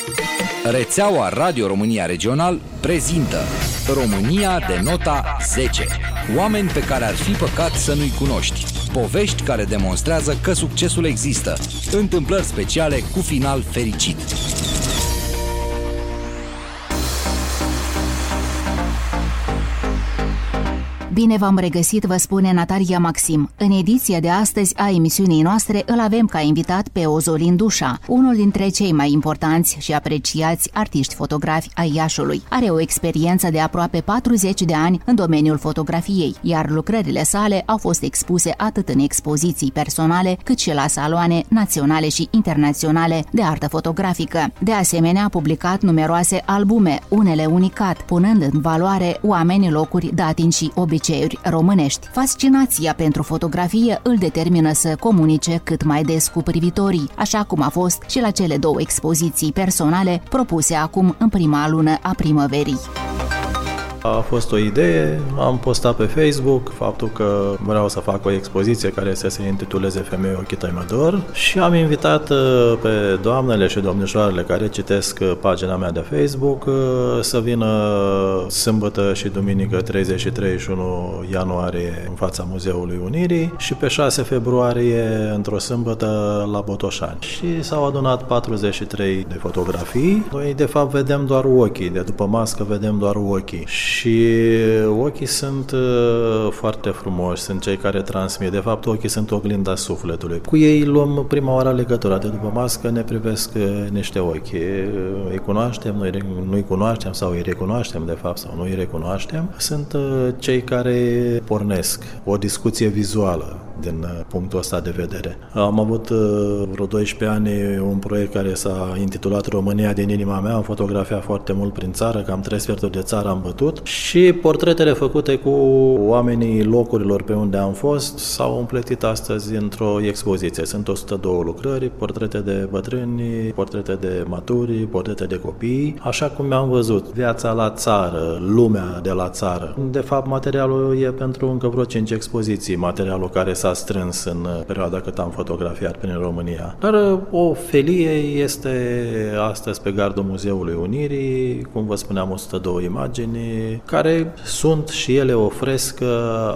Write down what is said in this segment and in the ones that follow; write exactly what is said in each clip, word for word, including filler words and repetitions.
Rețeaua Radio România Regional prezintă România de nota zece. Oameni pe care ar fi păcat să nu-i cunoști. Povești care demonstrează că succesul există. Întâmplări speciale cu final fericit. Bine v-am regăsit, vă spune Natalia Maxim. În ediția de astăzi a emisiunii noastre îl avem ca invitat pe Ozolin Dușa, unul dintre cei mai importanți și apreciați artiști fotografi ai Iașului. Are o experiență de aproape patruzeci de ani în domeniul fotografiei, iar lucrările sale au fost expuse atât în expoziții personale, cât și la saloane naționale și internaționale de artă fotografică. De asemenea, a publicat numeroase albume, unele unicat, punând în valoare oameni, locuri, datini și obiceiuri românești. Fascinația pentru fotografie îl determină să comunice cât mai des cu privitorii, așa cum a fost și la cele două expoziții personale propuse acum în prima lună a primăverii. A fost o idee, am postat pe Facebook faptul că vreau să fac o expoziție care să se intituleze Femei ochii tăi mă dor și am invitat pe doamnele și domnișoarele care citesc pagina mea de Facebook să vină sâmbătă și duminică treizeci și treizeci și unu ianuarie în fața Muzeului Unirii și pe șase februarie într-o sâmbătă la Botoșani. Și s-au adunat patruzeci și trei de fotografii. Noi de fapt vedem doar ochii, de după mască vedem doar ochii. Și ochii sunt uh, foarte frumoși, sunt cei care transmit. De fapt, ochii sunt oglinda sufletului. Cu ei luăm prima oară legătura. De după mască ne privesc uh, niște ochi. Îi cunoaștem, noi nu-i cunoaștem sau îi recunoaștem, de fapt, sau nu îi recunoaștem. Sunt uh, cei care pornesc o discuție vizuală din uh, punctul ăsta de vedere. Am avut uh, vreo doisprezece ani un proiect care s-a intitulat România din inima mea. Am fotografiat foarte mult prin țară, cam trei sferturi de țară am bătut. Și portretele făcute cu oamenii locurilor pe unde am fost s-au împletit astăzi într-o expoziție. Sunt o sută doi lucrări, portrete de bătrâni, portrete de maturi, portrete de copii, așa cum mi-am văzut viața la țară, lumea de la țară. De fapt, materialul e pentru încă vreo cinci expoziții, materialul care s-a strâns în perioada cât am fotografiat prin România. Dar o felie este astăzi pe gardul Muzeului Unirii, cum vă spuneam, o sută doi imagini, care sunt și ele o frescă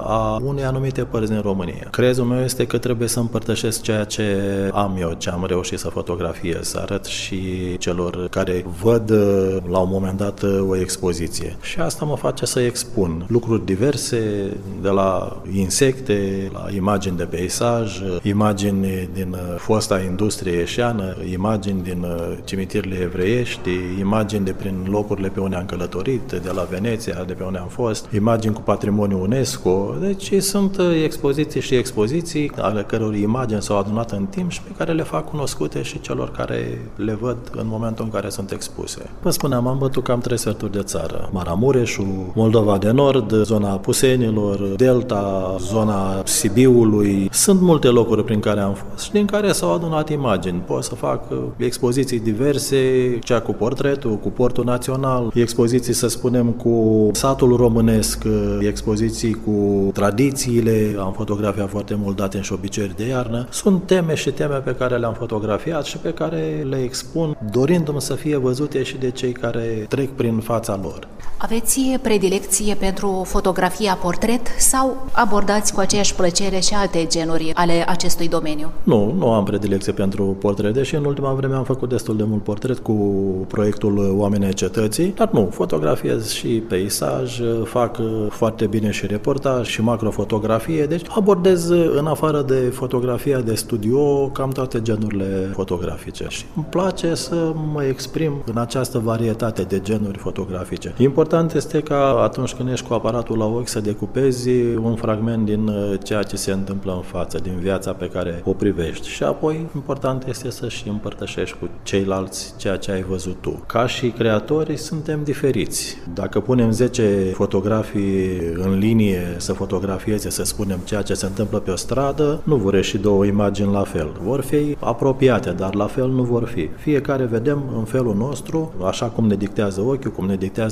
a unei anumite părți din România. Crezul meu este că trebuie să împărtășesc ceea ce am eu, ce am reușit să fotografiez, să arăt și celor care văd la un moment dat o expoziție. Și asta mă face să expun lucruri diverse, de la insecte, la imagini de peisaj, imagini din fosta industrie ieșeană, imagini din cimitirile evreiești, imagini de prin locurile pe unde am călătorit, de la Veneția, de pe unde am fost, imagini cu patrimoniu UNESCO. Deci sunt expoziții și expoziții ale căror imagini s-au adunat în timp și pe care le fac cunoscute și celor care le văd în momentul în care sunt expuse. Vă spuneam, am bătut cam trei sferturi de țară. Maramureșul, Moldova de Nord, zona Pusenilor, Delta, zona Sibiului. Sunt multe locuri prin care am fost și din care s-au adunat imagini. Pot să fac expoziții diverse, cea cu portretul, cu portul național, expoziții, să spunem, cu satul românesc, expoziții cu tradițiile, am fotografiat foarte mult date și obiceiuri de iarnă. Sunt teme și teme pe care le-am fotografiat și pe care le expun, dorindu-mi să fie văzute și de cei care trec prin fața lor. Aveți predilecție pentru fotografia portret sau abordați cu aceeași plăcere și alte genuri ale acestui domeniu? Nu, nu am predilecție pentru portret, deși în ultima vreme am făcut destul de mult portret cu proiectul Oamenii ai Cetății, dar nu, fotografiez și peisaj, fac foarte bine și reportaj și macrofotografie, deci abordez în afară de fotografia de studio cam toate genurile fotografice și îmi place să mă exprim în această varietate de genuri fotografice. Important este ca atunci când ești cu aparatul la ochi să decupezi un fragment din ceea ce se întâmplă în față, din viața pe care o privești și apoi important este să și împărtășești cu ceilalți ceea ce ai văzut tu. Ca și creatori suntem diferiți. Dacă punem zece fotografii în linie să fotografieze, să spunem, ceea ce se întâmplă pe o stradă, nu vor ieși două imagini la fel. Vor fi apropiate, dar la fel nu vor fi. Fiecare vedem în felul nostru, așa cum ne dictează ochiul, cum ne dictează sufletul,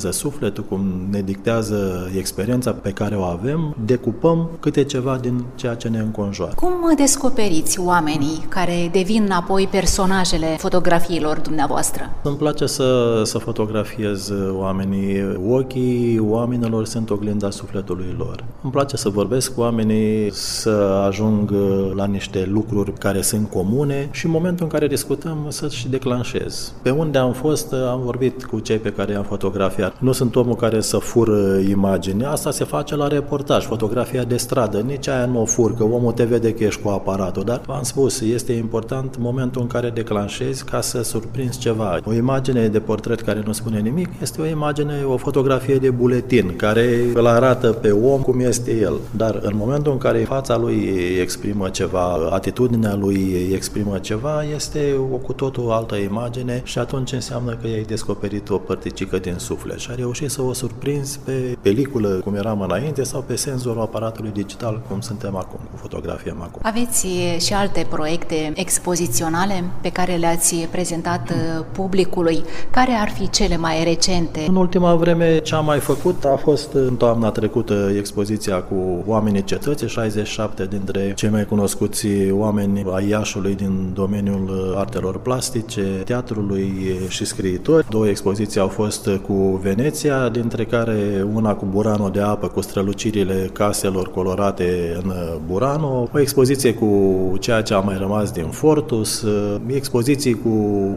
sufletul, cum ne dictează experiența pe care o avem, decupăm câte ceva din ceea ce ne înconjoară. Cum descoperiți oamenii care devin apoi personajele fotografiilor dumneavoastră? Îmi place să, să fotografiez oamenii. Ochii oamenilor sunt oglinda sufletului lor. Îmi place să vorbesc cu oamenii, să ajung la niște lucruri care sunt comune și în momentul în care discutăm să și declanșez. Pe unde am fost, am vorbit cu cei pe care i-am fotografiat. Nu sunt omul care să fură imagini. Asta se face la reportaj, fotografia de stradă. Nici aia nu o fur, că omul te vede că ești cu aparatul. Dar v-am spus, este important momentul în care declanșezi ca să surprinzi ceva. O imagine de portret care nu spune nimic este o imagine, o fotografie de buletin care îl arată pe om cum este el. Dar în momentul în care fața lui exprimă ceva, atitudinea lui exprimă ceva, este o cu totul altă imagine și atunci înseamnă că ai descoperit o părticică din suflet și ai reușit să o surprinzi pe peliculă, cum eram înainte, sau pe senzorul aparatului digital, cum suntem acum, cu fotografia acum. Aveți și alte proiecte expoziționale pe care le-ați prezentat publicului? Care ar fi cele mai recente? În ultima vreme, ce am mai făcut a fost în toamna trecută expoziția cu oamenii cetății, șaizeci și șapte dintre cei mai cunoscuți oameni ai Iașului din domeniul artelor plastice, teatrului și scriitori. Două expoziții au fost cu Veneția, dintre care una cu Burano de apă, cu strălucirile caselor colorate în Burano, o expoziție cu ceea ce a mai rămas din Fortus, expoziții cu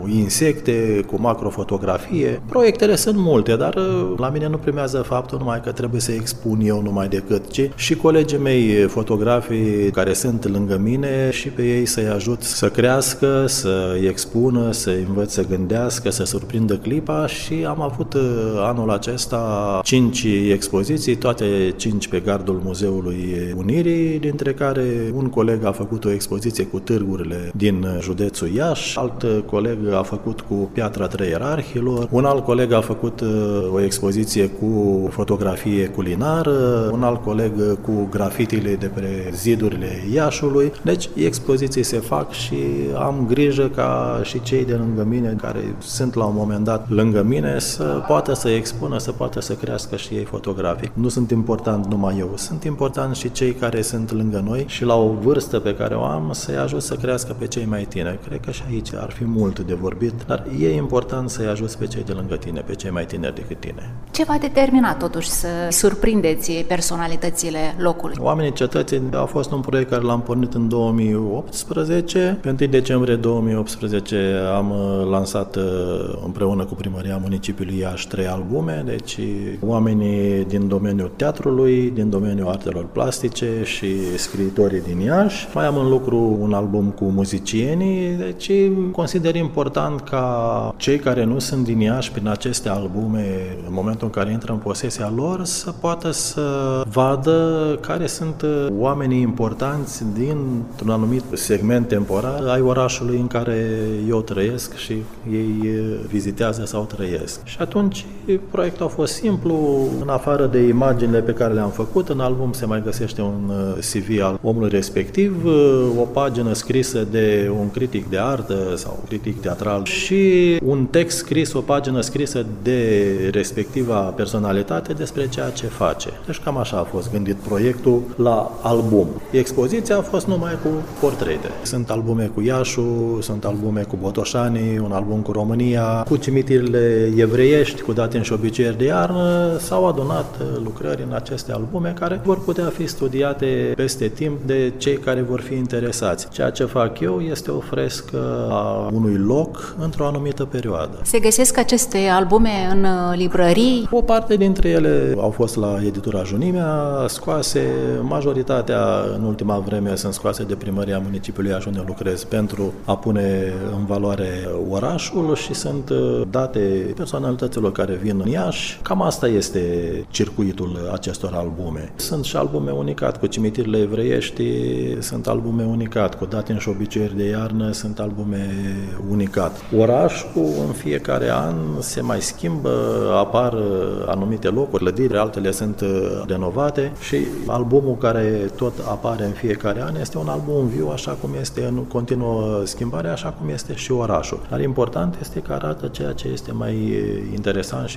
insecte, cu macrofotografie. Proiectele sunt multe, dar la mine nu primează faptul numai că trebuie să expun eu numai decât, ci și colegii mei fotografii care sunt lângă mine și pe ei să-i ajut să crească, să-i expună, să-i învăț să gândească, să surprindă clipa și am avut anul acesta cinci expoziții, toate cinci pe gardul Muzeului Unirii, dintre care un coleg a făcut o expoziție cu târgurile din județul Iași, alt coleg a făcut cu Piatra Trei Ierarhilor, un alt coleg a făcut o expoziție cu fotografie culinară, un alt coleg cu grafitile de pe zidurile Iașului. Deci expoziții se fac și am grijă ca și cei de lângă mine, care sunt la un moment dat lângă mine, să poată să expună, să poată să crească și ei fotografic. Nu sunt important numai eu, sunt important și cei care sunt lângă noi și la o vârstă pe care o am să-i ajut să crească pe cei mai tineri. Cred că și aici ar fi mult de vorbit, dar e important să-i ajuți pe cei de lângă tine, pe cei mai tineri decât tine. Ce v-a determinat totuși să surprindeți personalitățile locului? Oamenii cetății a fost un proiect care l-am pornit în două mii optsprezece. Pe întâi decembrie două mii optsprezece am lansat împreună cu Primăria Municipiului Iași trei albume, deci oamenii din domeniul teatrului, din domeniul artelor plastice și scriitorii din Iași. Mai am în lucru un album cu muzicienii, deci consider important ca cei care nu sunt din Iași prin aceste albume, în momentul în care intră în posesia lor, să poată să vadă care sunt oamenii importanți dintr-un anumit segment temporar ai orașului în care eu trăiesc și ei vizitează sau trăiesc. Și atunci proiectul a fost simplu, în afară de imaginile pe care le-am făcut, în album se mai găsește un C V al omului respectiv, o pagină scrisă de un critic de artă sau critic teatral și un text scris, o pagină scrisă de respectiva personalitate despre ceea ce face. Deci cam așa a fost gândit proiectul la album. Expoziția a fost numai cu portrete. Sunt albume cu Iașul, sunt albume cu Botoșanii, un album cu România, cu cimitirile evreiești, cu datini și obiceiuri de iarnă. S-au adunat lucrări în aceste albume care vor putea fi studiate peste timp de cei care vor fi interesați. Ceea ce fac eu este o frescă a unui loc într-o anumită perioadă. Se găsesc aceste albume în librării? O parte dintre ele au fost la editura Junimea scoase, majoritatea în ultima vreme sunt scoase de Primăria Municipiului Iași, unde lucrez, pentru a pune în valoare orașul și sunt date personalităților care vin în Iași. Cam asta este circuitul acestor albume. Sunt și albume unicat cu cimitirile evreiești, sunt albume unicat cu datini și obiceiuri de iarnă, sunt albume unicat. Orașul în fiecare an se mai schimbă, apar anumite locuri, clădiri, altele sunt renovate și albumul care tot apare în fiecare an este un album viu, așa cum este în continuă schimbare, așa cum este și orașul. Dar important este că arată ceea ce este mai interesant și mai frumos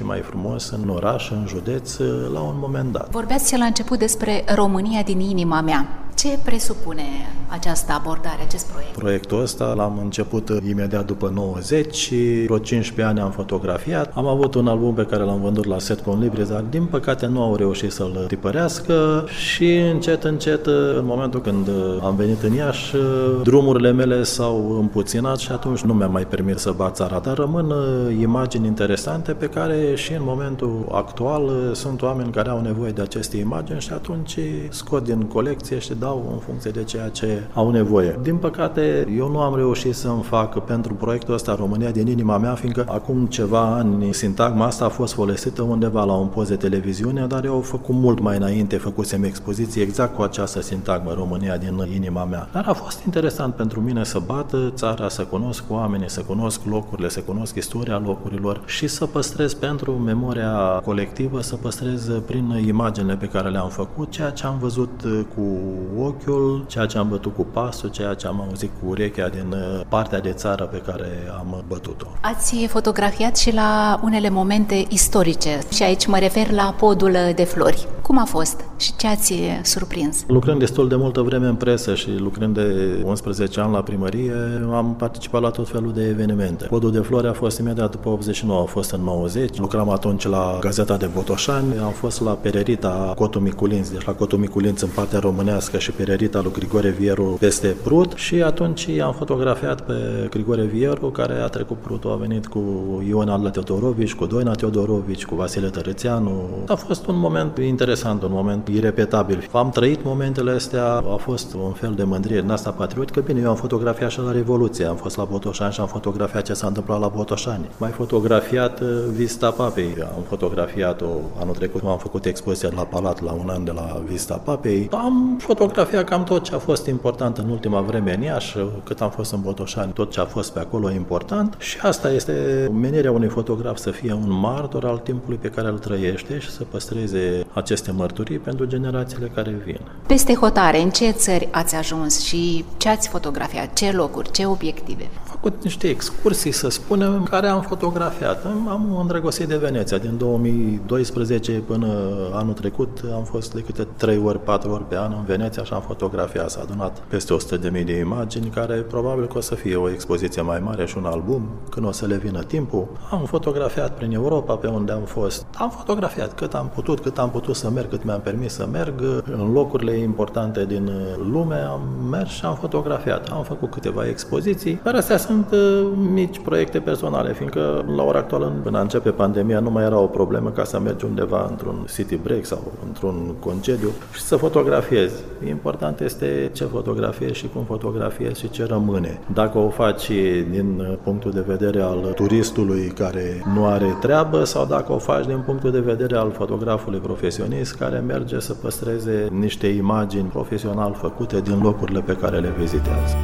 frumos în oraș, în județ, la un moment dat. Vorbeați la început despre România din inima mea. Ce presupune această abordare, acest proiect? Proiectul ăsta l-am început imediat după nouăzeci și vreo cincisprezece ani am fotografiat. Am avut un album pe care l-am vândut la Setcom Libris, dar din păcate nu au reușit să-l tipărească și încet, încet, în momentul când am venit în Iași, drumurile mele s-au împuținat și atunci nu mi-am mai permis să bat țara, dar rămân imagini interesante pe care și în momentul actual sunt oameni care au nevoie de aceste imagini și atunci scot din colecție și dau în funcție de ceea ce au nevoie. Din păcate, eu nu am reușit să-mi fac pentru proiectul ăsta România din inima mea, fiindcă acum ceva ani sintagma asta a fost folosită undeva la un post de televiziune, dar eu au făcut mult mai înainte, făcusem expoziție exact cu această sintagmă, România din inima mea. Dar a fost interesant pentru mine să bat țara, să cunosc oamenii, să cunosc locurile, să cunosc istoria locurilor și să păstrez pentru memoria colectivă, să păstrez prin imaginile pe care le-am făcut, ceea ce am văzut cu ochiul, ceea ce am bătut cu pasul, ceea ce am auzit cu urechea din partea de țară pe care am bătut-o. Ați fotografiat și la unele momente istorice și aici mă refer la podul de flori. Cum a fost și ce ați surprins? Lucrând destul de multă vreme în presă și lucrând de unsprezece ani la primărie, am participat la tot felul de evenimente. Podul de flori a fost imediat după optzeci și nouă, a fost în nouăzeci. Lucram atunci la Gazeta de Botoșani, am fost la Pererita Cotul Miculinț, deci la Cotul Miculinț în partea românească și Pererita lui Grigore Vieru peste Prut și atunci am fotografiat pe Grigore Vieru, care a trecut Prutul, a venit cu Ion Adla Teodorovici, cu Doina Teodorovici, cu Vasile Tărățeanu. A fost un moment interesant, un moment irepetabil. Am trăit momentele astea, a fost un fel de mândrie din asta patriotică. Bine, eu am fotografiat și la Revoluție, am fost la Botoșani și am fotografiat ce s-a întâmplat la Botoșani. Mai fotografiat Vista Papei, am fotografiat-o anul trecut, am făcut expoziția la Palat la un an de la Vista Papei. Am fotografiat cam tot ce a fost important în ultima vreme în Iași, cât am fost în Botoșani, tot ce a fost pe acolo important și asta este menirea unui fotograf, să fie un martor al timpului pe care îl trăiește și să păstreze aceste mărturii pentru generațiile care vin. Peste hotare, în ce țări ați ajuns și ce ați fotografiat, ce locuri, ce obiective? Am făcut niște excursii, să spunem, care am fotografiat. Am îndrăgostit de Veneția. Din două mii doisprezece până anul trecut am fost de câte trei ori, patru ori pe an în Veneția și am fotografiat. S-a adunat peste o sută de mii de imagini, care probabil că o să fie o expoziție mai mare și un album, când o să le vină timpul. Am fotografiat prin Europa, pe unde am fost. Am fotografiat cât am putut, cât am putut să merg, cât mi-am permis să merg. În locurile importante din lume am mers și am fotografiat. Am făcut câteva expoziții, dar astea sunt mici proiecte personale, fiindcă la ora actuală, până începe pandemia, nu mai era o problemă ca să mergi undeva într-un city break sau într-un concediu și să fotografiezi. Important este ce fotografiezi și cum fotografiezi și ce rămâne. Dacă o faci din punctul de vedere al turistului care nu are treabă sau dacă o faci din punctul de vedere al fotografului profesionist care merge să păstreze niște imagini profesional făcute din locurile pe care le vizitează.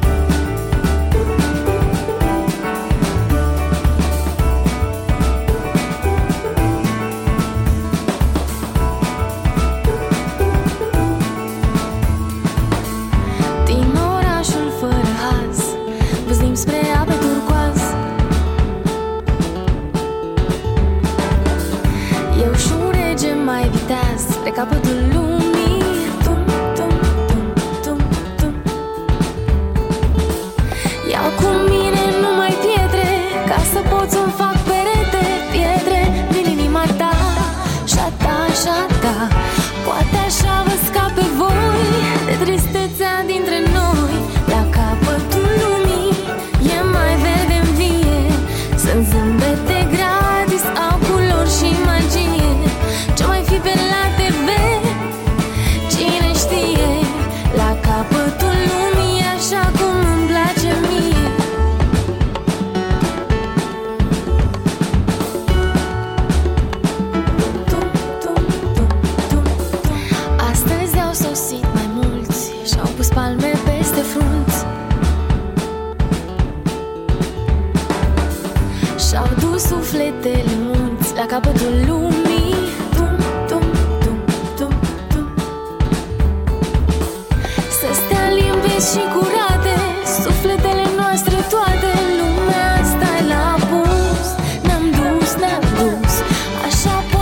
Spre capătul lumii, tum, tum, tum, tum, tum. Iau cu mine numai pietre, ca să pot să-mi fac perete. Pietre din inima ta, și-a ta, și-a ta. Poate așa vă scape voi de tristețea dintre noi. La capătul lumii e mai verde în vie. Sunt zâmbete gratis, au culori și magie. Ce mai fi pe la T V? Cine știe? La capătul lumii, așa cum îmi place mie. Tum, tum, tum, tum, tum. Astăzi au sosit mai mulți și-au pus palme peste frunți. Și-au dus sufletele munți la capătul lumii. Tum, tum, tum, tum, tum. Să stea limpezi și curate sufletele noastre toate. Lumea asta e la pus. Ne-am dus, ne-am dus, așa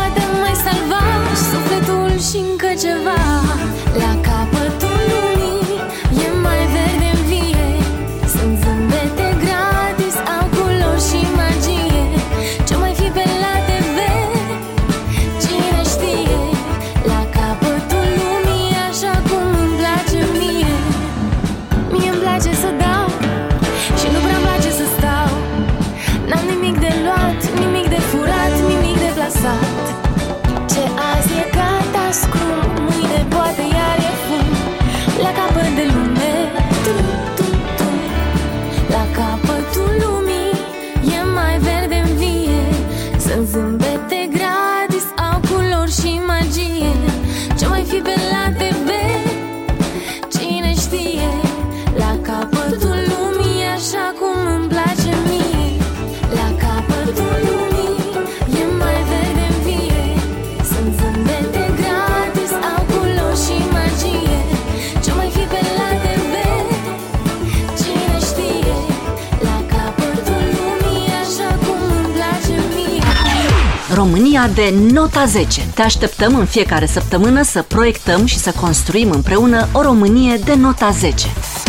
România de nota zece. Te așteptăm în fiecare săptămână să proiectăm și să construim împreună o Românie de nota zece.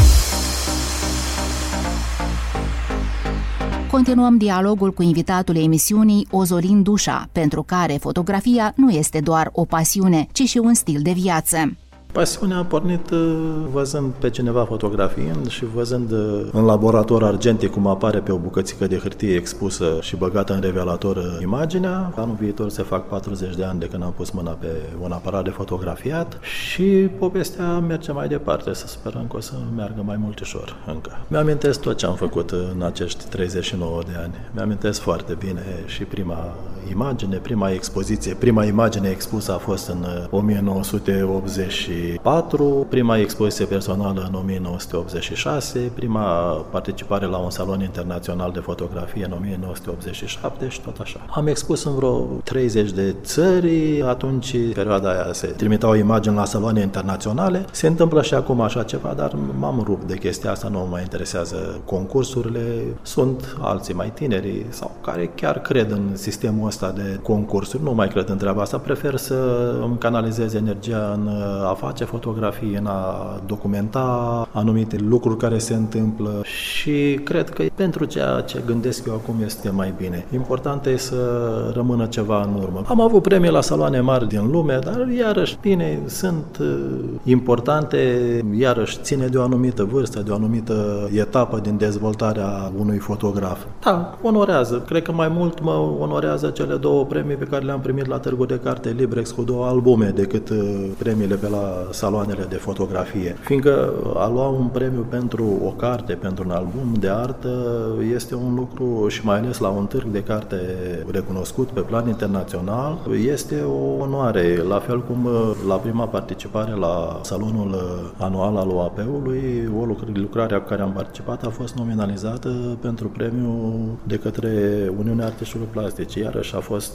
Continuăm dialogul cu invitatul emisiunii, Ozolin Dușa, pentru care fotografia nu este doar o pasiune, ci și un stil de viață. Pasiunea a pornit văzând pe cineva fotografiind și văzând în laborator argentic cum apare pe o bucățică de hârtie expusă și băgată în revelator imaginea. Anul viitor se fac patruzeci de ani de când am pus mâna pe un aparat de fotografiat și povestea merge mai departe, să sperăm că o să meargă mai multișor încă. Mi-amintesc tot ce am făcut în acești treizeci și nouă de ani. Mi-amintesc foarte bine și prima imagine, prima expoziție. Prima imagine expusă a fost în o mie nouă sute optzeci și patru, prima expoziție personală în o mie nouă sute optzeci și șase, prima participare la un salon internațional de fotografie în o mie nouă sute optzeci și șapte și tot așa. Am expus în vreo treizeci de țări, atunci, perioada aia, se trimiteau imagini la saloane internaționale. Se întâmplă și acum așa ceva, dar m-am rupt de chestia asta, nu mă mai interesează concursurile. Sunt alții mai tineri sau care chiar cred în sistemul ăsta de concursuri, nu mai cred în treaba asta, prefer să îmi canalizez energia în a face fotografii, în a documenta anumite lucruri care se întâmplă și cred că pentru ceea ce gândesc eu acum este mai bine. Important e să rămână ceva în urmă. Am avut premii la saloane mari din lume, dar iarăși, bine, sunt importante, iarăși ține de o anumită vârstă, de o anumită etapă din dezvoltarea unui fotograf. Da, onorează. Cred că mai mult mă onorează cele două premii pe care le-am primit la Târgul de Carte Librex cu două albume decât premiile pe la saloanele de fotografie. Fiindcă a lua un premiu pentru o carte, pentru un album de artă, este un lucru, și mai ales la un târg de carte recunoscut pe plan internațional, este o onoare. La fel cum la prima participare la salonul anual al O A P-ului, o lucrare la care am participat a fost nominalizată pentru premiu de către Uniunea Artiștilor Plastici. Iarăși a fost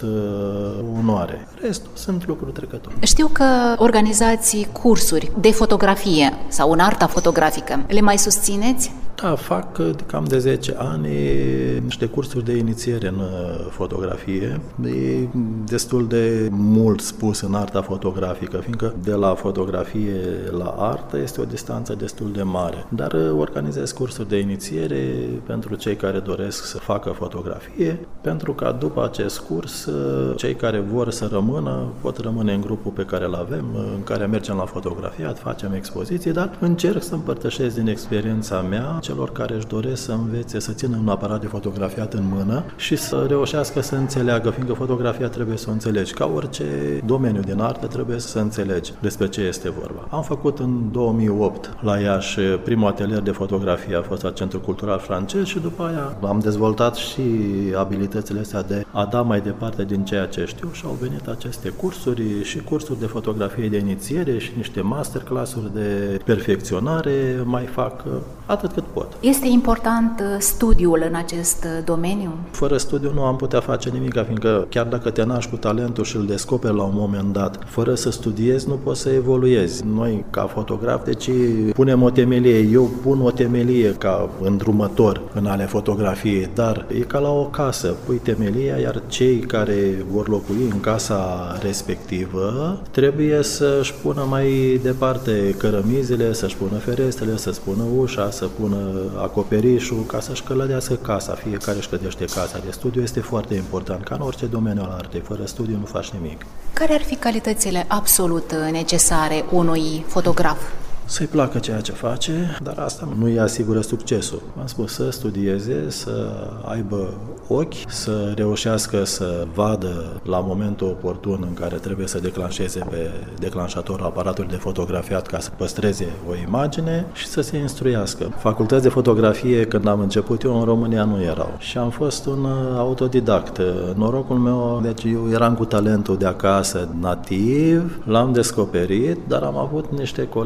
o onoare. Restul sunt lucruri trecătoare. Știu că organizați cursuri de fotografie sau în arta fotografică. Le mai susțineți? Da, fac cam de zece ani niște cursuri de inițiere în fotografie. E destul de mult spus în arta fotografică, fiindcă de la fotografie la artă este o distanță destul de mare. Dar organizez cursuri de inițiere pentru cei care doresc să facă fotografie, pentru ca după acest curs cei care vor să rămână pot rămâne în grupul pe care îl avem, în care mergem la fotografiat, facem expoziții, dar încerc să împărtășesc din experiența mea celor care își doresc să învețe să țină un aparat de fotografiat în mână și să reușească să înțeleagă, fiindcă fotografia trebuie să o înțelegi. Ca orice domeniu din artă trebuie să înțelegi despre ce este vorba. Am făcut în două mii opt la Iași primul atelier de fotografie, a fost la Centrul Cultural Francez și după aia am dezvoltat și abilitățile astea de a da mai departe din ceea ce știu și au venit aceste cursuri și cursuri de fotografie de inițiere și niște masterclass-uri de perfecționare, mai fac atât cât pot. Este important studiul în acest domeniu? Fără studiu nu am putea face nimic, fiindcă chiar dacă te naști cu talentul și îl descoperi la un moment dat, fără să studiezi nu poți să evoluezi. Noi, ca fotograf, deci punem o temelie, eu pun o temelie ca îndrumător în ale fotografiei, dar e ca la o casă, pui temelia, iar cei care vor locui în casa respectivă trebuie să-și pună mai departe cărămizile, să-și pună ferestrele, să-și pună ușa, să pună acoperișul, ca să-și călădească casa. Fiecare își clădește casa. De studiu este foarte important, ca în orice domeniu al artei. Fără studiu nu faci nimic. Care ar fi calitățile absolut necesare unui fotograf? Să-i placă ceea ce face, dar asta nu îi asigură succesul. Am spus să studieze, să aibă ochi, să reușească să vadă la momentul oportun în care trebuie să declanșeze pe declanșatorul aparatului de fotografiat ca să păstreze o imagine și să se instruiască. Facultăți de fotografie, când am început eu, în România nu erau. Și am fost un autodidact. Norocul meu, deci eu eram cu talentul de acasă nativ, l-am descoperit, dar am avut niște colegi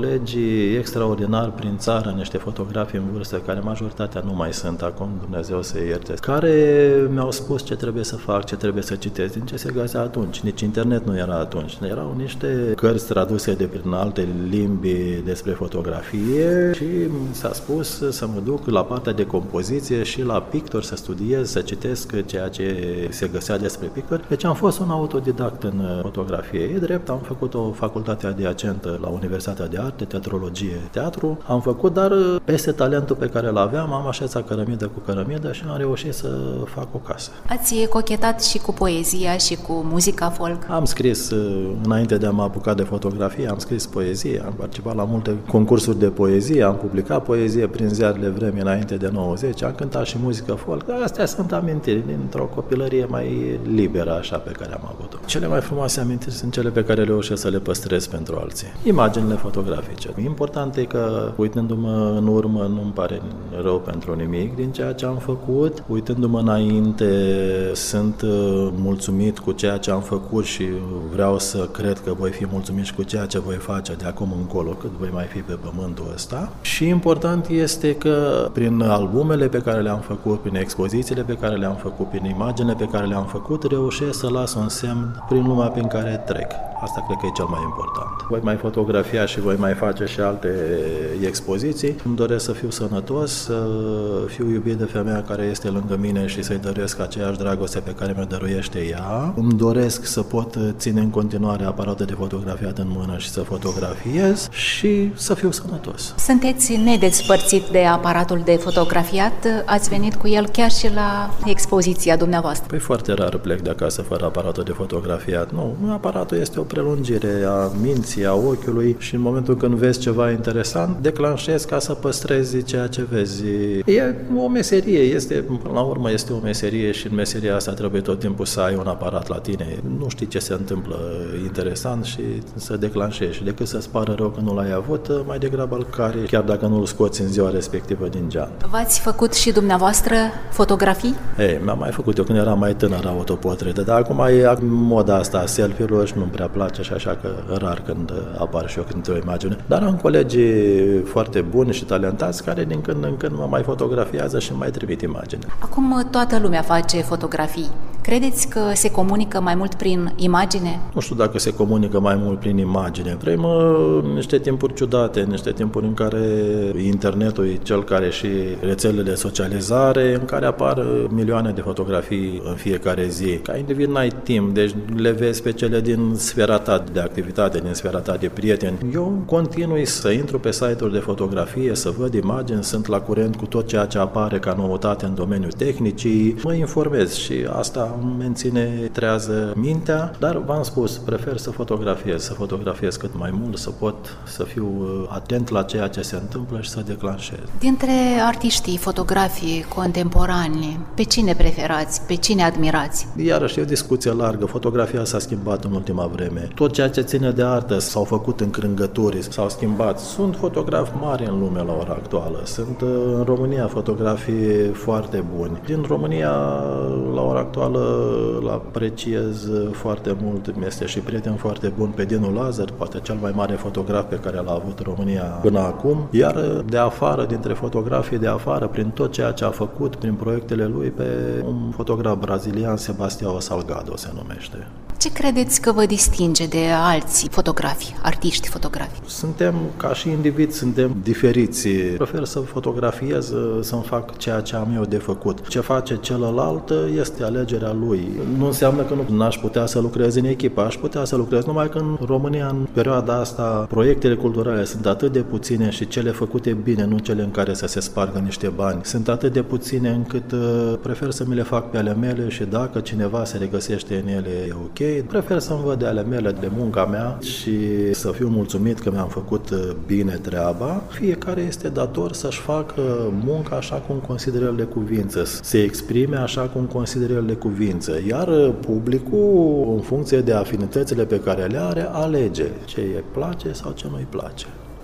extraordinari prin țară, niște fotografi în vârstă, care majoritatea nu mai sunt acum, Dumnezeu să ierte, care mi-au spus ce trebuie să fac, ce trebuie să citesc, din ce se găsea atunci. Nici internet nu era atunci. Erau niște cărți traduse de prin alte limbi despre fotografie și s-a spus să mă duc la partea de compoziție și la pictor să studiez, să citesc ceea ce se găsea despre pictor. Deci am fost un autodidact în fotografie. E drept, am făcut o facultate adiacentă la Universitatea de Arte, teatrologie, teatru. Am făcut, dar peste talentul pe care îl aveam, am așezat cărămidă cu cărămidă și am reușit să fac o casă. Ați cochetat și cu poezia și cu muzica folk? Am scris, înainte de a mă apuca de fotografie, am scris poezie, am participat la multe concursuri de poezie, am publicat poezie prin ziarele vremii înainte de nouăzeci, am cântat și muzică folk. Astea sunt amintiri dintr-o copilărie mai liberă, așa, pe care am avut-o. Cele mai frumoase amintiri sunt cele pe care reușesc să le păstrez pentru alții. Imaginile fotografice. Important e că, uitându-mă în urmă, nu-mi pare rău pentru nimic din ceea ce am făcut. Uitându-mă înainte, sunt mulțumit cu ceea ce am făcut și vreau să cred că voi fi mulțumit și cu ceea ce voi face de acum încolo, cât voi mai fi pe pământul ăsta. Și important este că prin albumele pe care le-am făcut, prin expozițiile pe care le-am făcut, prin imaginile pe care le-am făcut, reușesc să las un semn prin lumea prin care trec. Asta cred că e cel mai important. Voi mai fotografia și voi mai face și alte expoziții. Îmi doresc să fiu sănătos, să fiu iubit de femeia care este lângă mine și să-i dăruiesc aceeași dragoste pe care mi-o dăruiește ea. Îmi doresc să pot ține în continuare aparatul de fotografiat în mână și să fotografiez și să fiu sănătos. Sunteți nedespărțit de aparatul de fotografiat? Ați venit cu el chiar și la expoziția dumneavoastră? Păi foarte rar plec de acasă fără aparatul de fotografiat. Nu, aparatul este o prelungire a minții, a ochiului și în momentul când vezi ceva interesant, declanșezi ca să păstrezi ceea ce vezi. E o meserie, este, până la urmă este o meserie și în meseria asta trebuie tot timpul să ai un aparat la tine. Nu știi ce se întâmplă interesant și să declanșezi. Decât să-ți pară rău că nu l-ai avut, mai degrabă îl cari, chiar dacă nu îl scoți în ziua respectivă din geam. V-ați făcut și dumneavoastră fotografii? Ei, mi-am mai făcut eu când eram mai tânăr autoportrete, dar acum e moda asta a selfie-urilor și nu-mi prea place și așa că rar când apar și eu când o imagine. Dar am colegi foarte buni și talentați care din când în când mă mai fotografiază și mai trimit imagine. Acum toată lumea face fotografii. Credeți că se comunică mai mult prin imagine? Nu știu dacă se comunică mai mult prin imagine. Vrem uh, niște timpuri ciudate, niște timpuri în care internetul e cel care și rețelele de socializare, în care apar milioane de fotografii în fiecare zi. Ca individ n-ai timp, deci le vezi pe cele din sfera ta de activitate, din sfera ta de prieteni. Eu continui să intru pe site-uri de fotografie, să văd imagini, sunt la curent cu tot ceea ce apare ca noutate în domeniul tehnicii, mă informez și asta îmi menține trează mintea, dar v-am spus, prefer să fotografiez, să fotografiez cât mai mult, să pot să fiu atent la ceea ce se întâmplă și să declanșez. Dintre artiștii, fotografii contemporani, pe cine preferați, pe cine admirați? Iarăși e o discuție largă, fotografia s-a schimbat în ultima vreme. Tot ceea ce ține de artă s-au făcut încrângături, s-au schimbat. Sunt fotografi mari în lume la ora actuală, sunt în România fotografii foarte buni. Din România la ora actuală îl apreciez foarte mult, este și prieten foarte bun pe Dinu Lazar, poate cel mai mare fotograf pe care l-a avut România până acum, iar de afară, dintre fotografii de afară, prin tot ceea ce a făcut, prin proiectele lui, pe un fotograf brazilian, Sebastião Salgado se numește. Ce credeți că vă distinge de alții fotografi, artiști fotografi? Suntem, ca și indivizi, suntem diferiți. Prefer să fotografiez, să-mi fac ceea ce am eu de făcut. Ce face celălalt este alegerea lui. Nu înseamnă că nu n-aș putea să lucrez în echipă, aș putea să lucrez, numai că în România, în perioada asta, proiectele culturale sunt atât de puține și cele făcute bine, nu cele în care să se spargă niște bani, sunt atât de puține încât prefer să mi le fac pe ale mele și dacă cineva se regăsește în ele, e ok. Prefer să-mi văd de ale mele, de munca mea și să fiu mulțumit că mi-am făcut bine treaba. Fiecare este dator să-și facă munca așa cum consideră el de cuvință, să se exprime așa cum consideră el de cuvință, iar publicul, în funcție de afinitățile pe care le are, alege ce îi place sau ce nu îi place.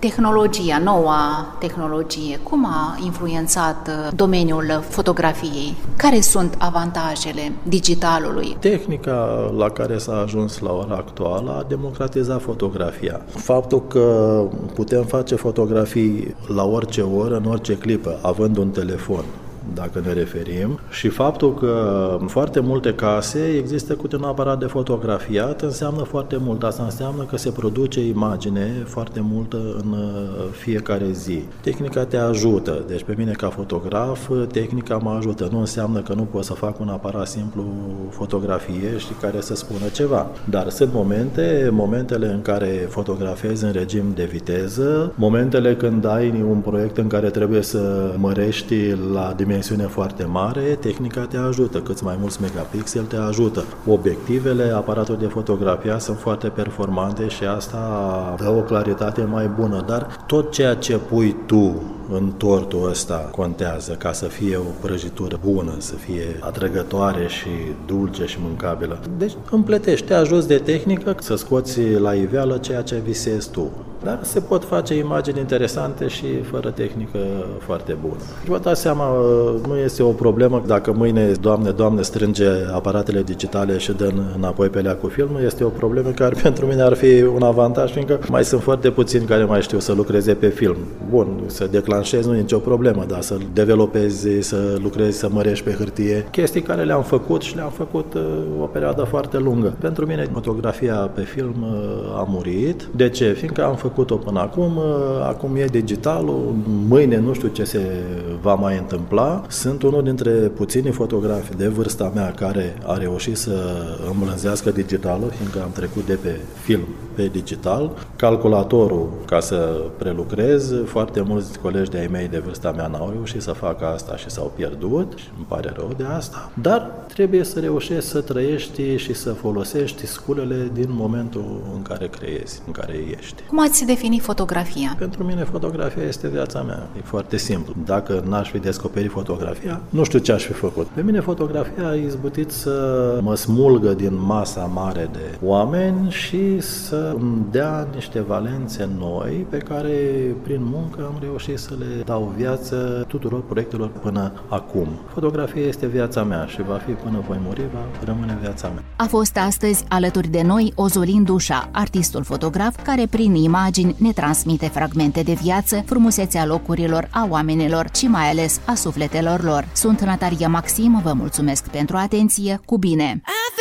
Tehnologia, noua tehnologie, cum a influențat domeniul fotografiei? Care sunt avantajele digitalului? Tehnica la care s-a ajuns la ora actuală a democratizat fotografia. Faptul că putem face fotografii la orice oră, în orice clipă, având un telefon, dacă ne referim, și faptul că în foarte multe case există cu un aparat de fotografiat înseamnă foarte mult. Asta înseamnă că se produce imagine foarte multă în fiecare zi. Tehnica te ajută. Deci pe mine ca fotograf, tehnica mă ajută. Nu înseamnă că nu pot să fac un aparat simplu fotografie și care să spună ceva. Dar sunt momente, momentele în care fotografezi în regim de viteză, momentele când ai un proiect în care trebuie să mărești la dimensiune foarte mare, tehnica te ajută. Câți mai mulți megapixel te ajută. Obiectivele, aparatul de fotografia sunt foarte performante și asta dă o claritate mai bună, dar tot ceea ce pui tu în tortul ăsta contează ca să fie o prăjitură bună, să fie atrăgătoare și dulce și mâncabilă. Deci împletești, te ajuți de tehnică să scoți la iveală ceea ce visezi tu. Dar se pot face imagini interesante și fără tehnică foarte bună. Vă dați seama, nu este o problemă dacă mâine, Doamne, Doamne, strânge aparatele digitale și dă înapoi pe lea cu filmul, este o problemă care pentru mine ar fi un avantaj, fiindcă mai sunt foarte puțini care mai știu să lucreze pe film. Bun, să declanșezi nu e nicio problemă, dar să developezi, să lucrezi, să mărești pe hârtie, chestii care le-am făcut și le-am făcut uh, o perioadă foarte lungă. Pentru mine, fotografia pe film uh, a murit. De ce? Fiindcă am făcut făcut-o până acum, acum e digitalul, mâine nu știu ce se va mai întâmpla. Sunt unul dintre puținii fotografi de vârsta mea care a reușit să îmbulânzească digitalul, fiindcă am trecut de pe film pe digital. Calculatorul, ca să prelucrez, foarte mulți colegi de-ai mei de vârsta mea n-au reușit să facă asta și s-au pierdut și îmi pare rău de asta, dar trebuie să reușești să trăiești și să folosești sculele din momentul în care creezi, în care ești. Cum ați defini fotografia? Pentru mine fotografia este viața mea. E foarte simplu. Dacă n-aș fi descoperit fotografia, nu știu ce aș fi făcut. Pe mine fotografia a izbutit să mă smulgă din masa mare de oameni și să îmi dea niște valențe noi pe care prin muncă am reușit să le dau viață tuturor proiectelor până acum. Fotografia este viața mea și va fi până voi muri, va rămâne viața mea. A fost astăzi alături de noi Ozolin Dușa, artistul fotograf care prin imagini ne transmite fragmente de viață, frumusețea locurilor, a oamenilor și mai ales a sufletelor lor. Sunt Natalia Maxim, vă mulțumesc pentru atenție, cu bine!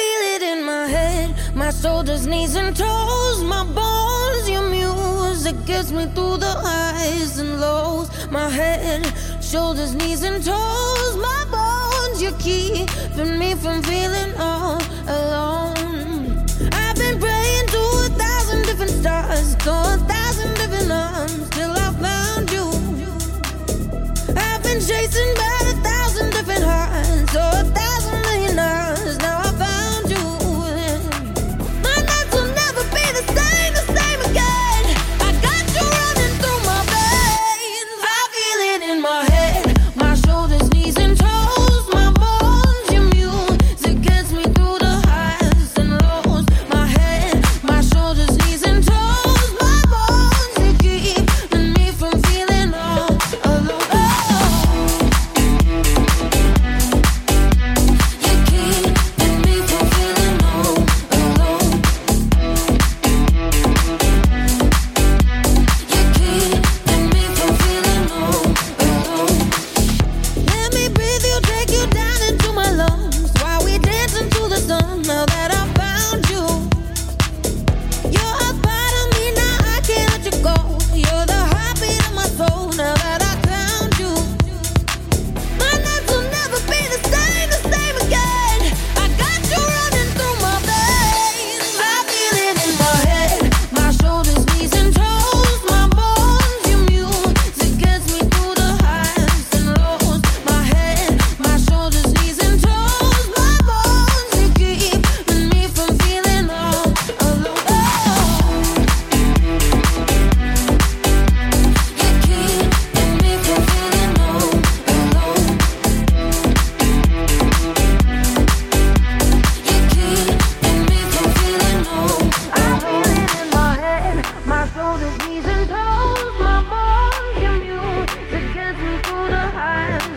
My head, my shoulders, knees and toes, my bones, your music gets me through the highs and lows. My head, shoulders, knees and toes, my bones, you're keeping me from feeling all alone. I've been praying to a thousand different stars, to a thousand different arms, till I found you. I've been chasing by a thousand different hearts, to a thousand million hours, now I found you. My shoulders, knees and toes, my bones, your music gets me through the the hand.